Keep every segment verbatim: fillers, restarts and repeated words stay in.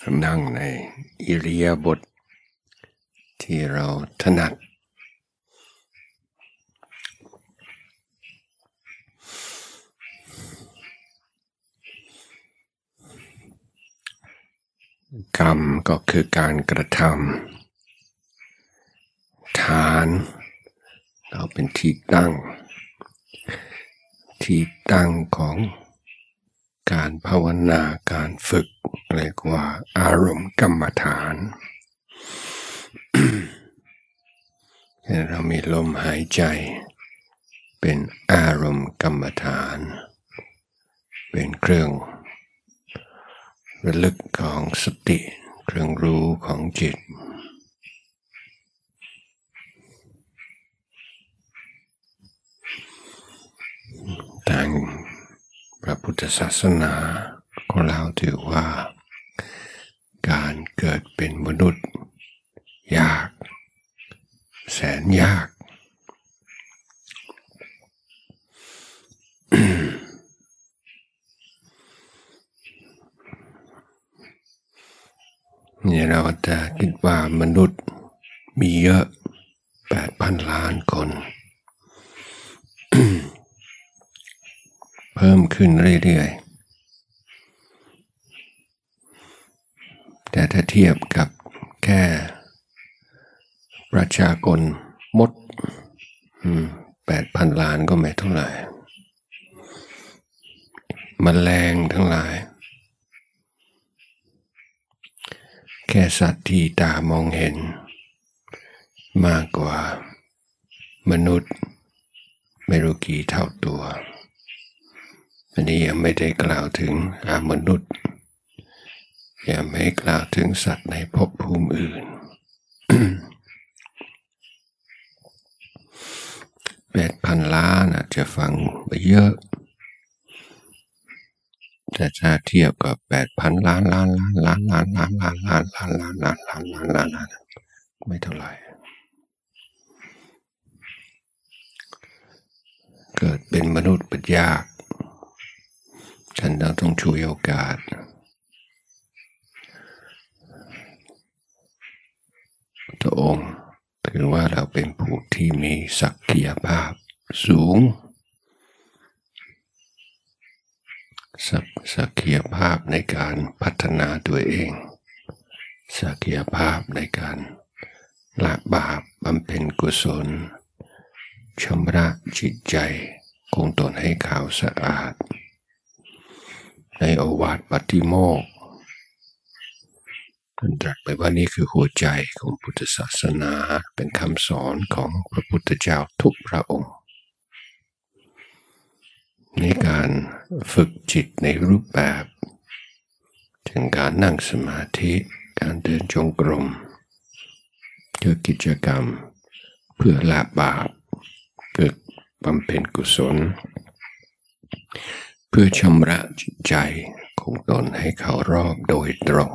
นั่งในอิริยาบถที่เราถนัดกรรมก็คือการกระทำฐานเราเป็นที่ตั้งที่ตั้งของการภาวนาการฝึกเรียกว่าอารมณ์กรรมฐาน เรามีลมหายใจเป็นอารมณ์กรรมฐานเป็นเครื่องระลึกของสติเครื่องรู้ของจิตทางพระพุทธศาสนาของเราถือว่าการเกิดเป็นมนุษย์ยากแสนยาก นี่เราจะคิดว่ามนุษย์มีเยอะแปดพันล้านคน เพิ่มขึ้นเรื่อยๆแต่ถ้าเทียบกับแค่ประชากรมดแปดพันล้านก็ไม่เท่าไหร่แมลงทั้งหลายแค่สัตว์ที่ตามองเห็นมากกว่ามนุษย์ไม่รู้กี่เท่าตัวอันนี้ยังไม่ได้กล่าวถึงมนุษย์ยังไม่กล่าวถึงสัตว์ในภพภูมิอื่น แปดพันล้านอาจจะฟังไปเยอะแต่ถ้าเทียบกับแปดพันล้านล้านล้านล้านล้านล้านล้านล้านล้านล้านล้านล้านล้านล้านล้านไม่เท่าไหร่เกิดเป็นมนุษย์เป็นยากท่านเราต้องช่วยโอกาสพระองค์ถือว่าเราเป็นผู้ที่มีศักยภาพสูงศักยภาพในการพัฒนาตัวเองศักยภาพในการละบาปบำเพ็ญกุศลชำระจิตใจคงตนให้ขาวสะอาดในโอวาทปาฏิโมกข์ท่านตรัสไปว่านี่คือหัวใจของพุทธศาสนาเป็นคำสอนของพระพุทธเจ้าทุกพระองค์ในการฝึกจิตในรูปแบบถึงการนั่งสมาธิการเดินจงกรมเพื่อกิจกรรมเพื่อละบาปเพื่อบำเพ็ญกุศลเพื่อชำระจิตใจของตนให้เข้ารอบโดยตรง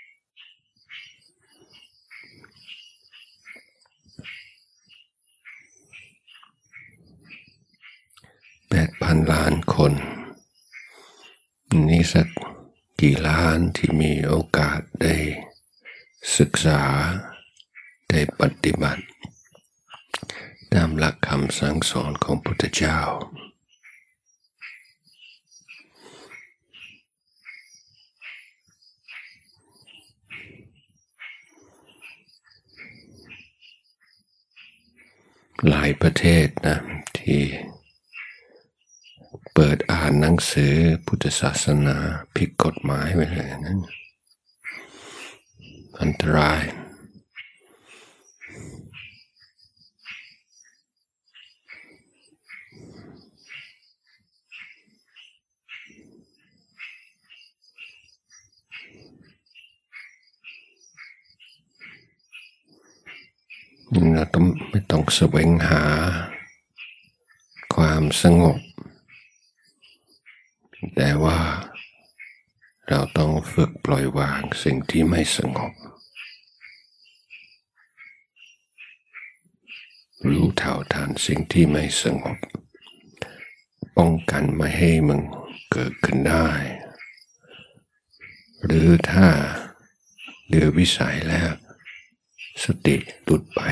แปดพันล้านคนนี่สักกี่ล้านที่มีโอกาสได้ศึกษาได้ปฏิบัติตามหลักคำสั่งสอนของพุทธเจ้าหลายประเทศนะที่เปิดอ่านหนังสือพุทธศาสนาผิดกฎหมายไปเลยนั้นอันตรายเราต้องไม่ต้องแสวงหาความสงบแต่ว่าเราต้องฝึกปล่อยวางสิ่งที่ไม่สงบรู้เท่าทันสิ่งที่ไม่สงบป้องกันไม่ให้มันเกิดขึ้นได้หรือถ้าเหลือวิสัยแล้วสติหลุดไป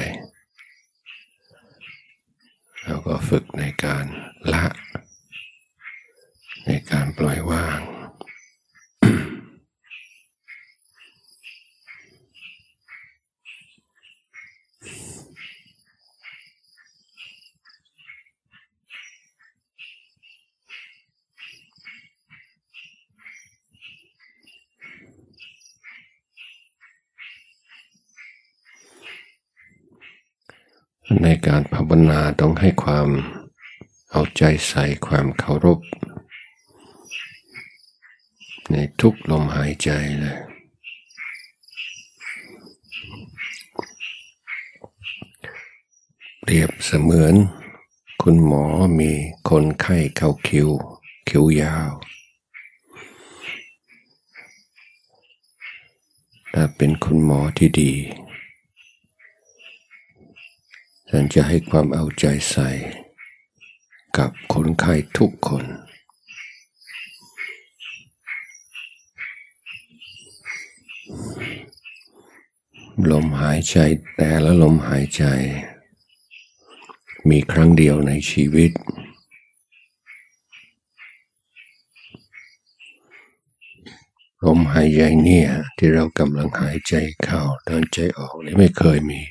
เราก็ฝึกในการละในการปล่อยวางในการภาวนาต้องให้ความเอาใจใส่ความเคารพในทุกลมหายใจเลยเปรียบเสมือนคุณหมอมีคนไข้เข้าคิวคิวยาวถ้าเป็นคุณหมอที่ดีท่านจะให้ความเอาใจใส่กับคนไข้ทุกคนลมหายใจแต่ละลมหายใจมีครั้งเดียวในชีวิตลมหายใจเนี่ยที่เรากำลังหายใจเข้าเดินใจออกนี่ไม่เคยมี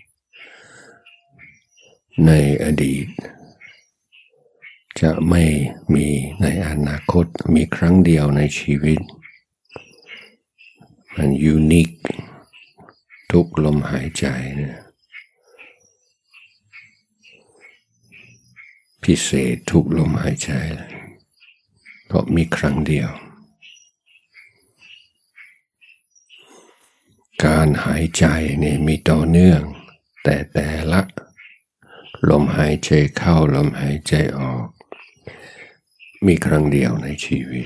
ในอดีตจะไม่มีในอนาคตมีครั้งเดียวในชีวิตมันยูนิคทุกลมหายใจเนี่ยพิเศษทุกลมหายใจเพราะมีครั้งเดียวการหายใจนี่มีต่อเนื่องแต่แต่ละลมหายใจเข้าลมหายใจออกมีครั้งเดียวในชีวิต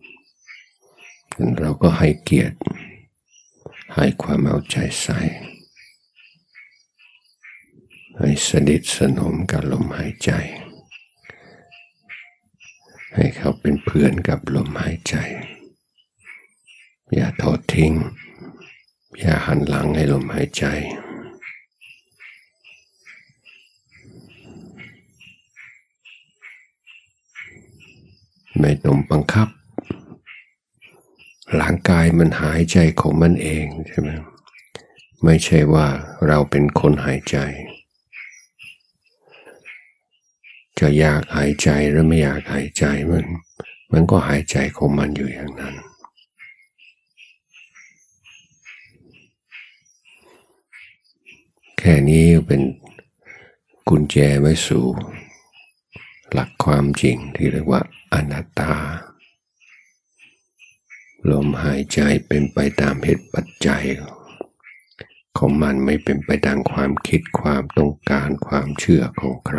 เราก็ให้เกียรติให้ความเอาใจใส่ให้สนิทสนมกับลมหายใจให้เขาเป็นเพื่อนกับลมหายใจอย่าทอดทิ้งอย่าหันหลังให้ลมหายใจไม่ต้องบังคับร่างกายมันหายใจของมันเองใช่ไหมไม่ใช่ว่าเราเป็นคนหายใจจะอยากหายใจหรือไม่อยากหายใจมันมันก็หายใจของมันอยู่อย่างนั้นแค่นี้เป็นกุญแจไว้สู่หลักความจริงที่เรียกว่าอนัตตาลมหายใจเป็นไปตามเหตุปัจจัยของมันไม่เป็นไปตามความคิดความต้องการความเชื่อของใคร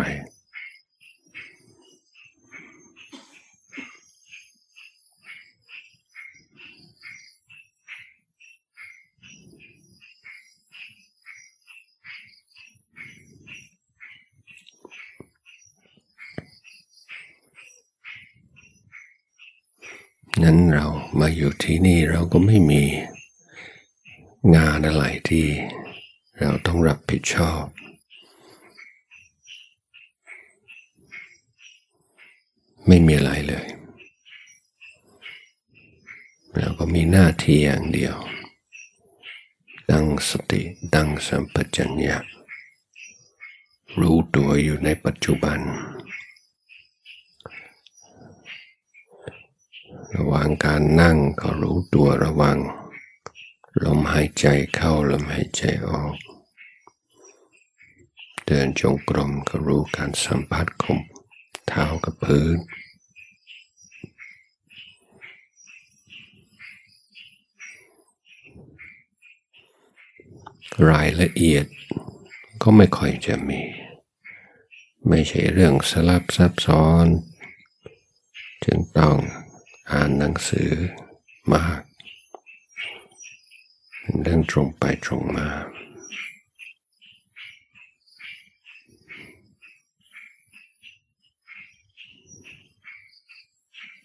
งั้นเรามาอยู่ที่นี่เราก็ไม่มีงานอะไรที่เราต้องรับผิดชอบไม่มีอะไรเลยเราก็มีหน้าที่อย่างเดียวตั้งสติตั้งสัมปชัญญะรู้ตัวอยู่ในปัจจุบันระหว่างการนั่งก็รู้ตัวระหว่างลมหายใจเข้าลมหายใจออกเดินจงกรมก็รู้การสัมผัสของเท้ากับพื้นรายละเอียดก็ไม่ค่อยจะมีไม่ใช่เรื่องสลับซับซ้อนจึงต้องอ่านหนังสือมากเป็นเรื่องตรงไปตรงมา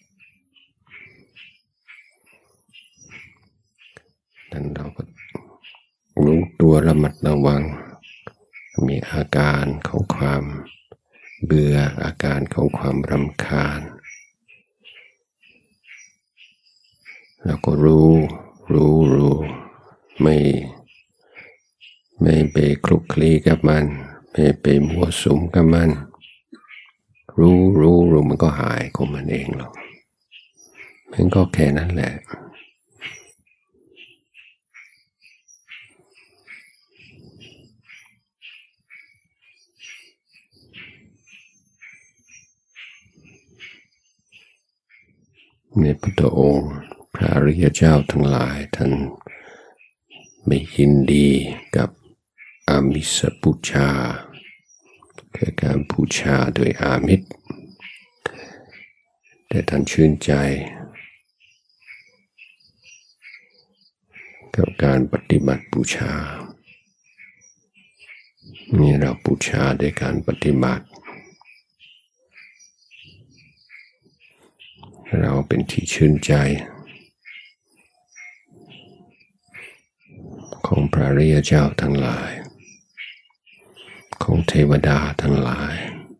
ดังนั้นเราก็ตัวระมัดระวังมีอาการของความเบื่ออาการของความรำคาญแล้วก็รู้รู้รู้ไม่ไม่ไปคลุกคลีกับมันไม่ไปมั่วสุมกับมันรู้รู้รู้มันก็หายของมันเองหรอกมันก็แค่นั้นแหละในพุทธองค์พระอริยเจ้าทั้งหลายท่านไม่ยินดีกับอามิสบูชาคือการบูชาโดยอามิสแต่ท่านชื่นใจกับการปฏิบัติบูชานี่เราบูชาด้วยการปฏิบัติเราเป็นที่ชื่นใจของพระอริยเจ้าทั้งหลายของเทวดาทั้งหลาย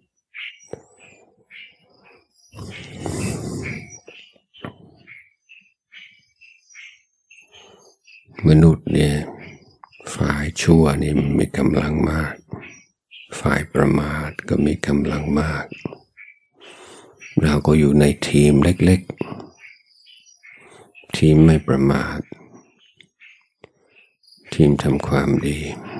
มนุษย์เนี่ยฝ่ายชั่วนี่มีกำลังมากฝ่ายประมาทก็มีกำลังมากเราก็อยู่ในทีมเล็กๆทีมไม่ประมาททีมทำความดี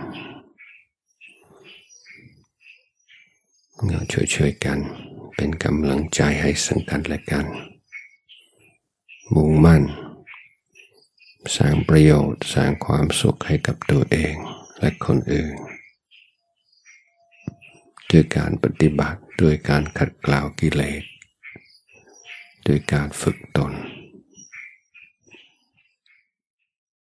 เราช่วยๆกันเป็นกำลังใจให้ซึ่งกันและกันมุ่งมั่นสร้างประโยชน์สร้างความสุขให้กับตัวเองและคนอื่นด้วยการปฏิบัติด้วยการขัดเกลากิเลสด้วยการฝึกตน